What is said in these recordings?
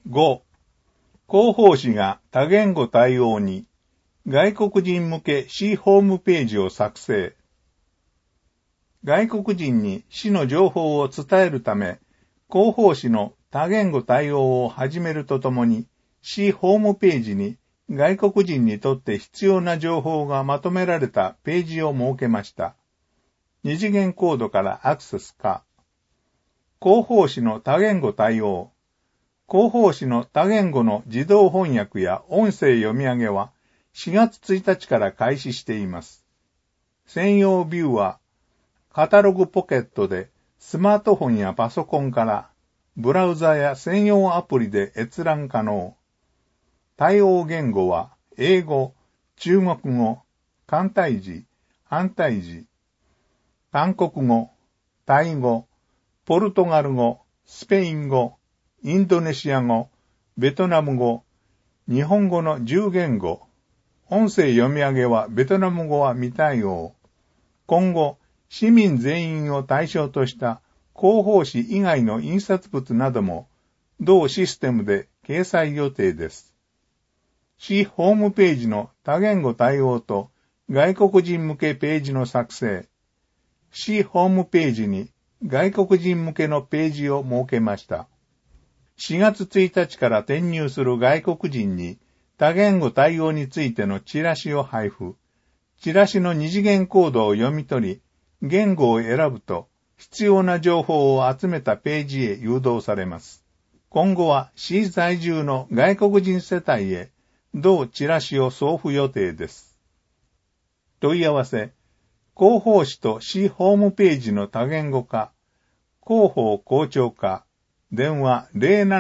5、広報誌が多言語対応に外国人向け市ホームページを作成。外国人に市の情報を伝えるため、広報誌の多言語対応を始めるとともに、市ホームページに外国人にとって必要な情報がまとめられたページを設けました。二次元コードからアクセス可。広報誌の多言語対応。広報誌の多言語の自動翻訳や音声読み上げは4月1日から開始しています。専用ビューはカタログポケットでスマートフォンやパソコンからブラウザや専用アプリで閲覧可能。対応言語は英語、中国語、簡体字、繁体字、韓国語、タイ語、ポルトガル語、スペイン語、インドネシア語、ベトナム語、日本語の10言語、音声読み上げはベトナム語は未対応。今後、市民全員を対象とした広報誌以外の印刷物なども同システムで掲載予定です。市ホームページの多言語対応と外国人向けページの作成。市ホームページに外国人向けのページを設けました。4月1日から転入する外国人に多言語対応についてのチラシを配布。チラシの二次元コードを読み取り、言語を選ぶと必要な情報を集めたページへ誘導されます。今後は市在住の外国人世帯へ同チラシを送付予定です。問い合わせ、広報誌と市ホームページの多言語化、広報校長課、電話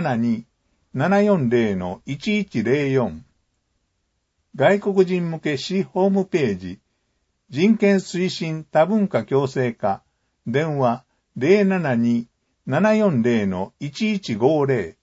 072-740-1104 外国人向け市ホームページ、人権推進多文化共生課、電話 072-740-1150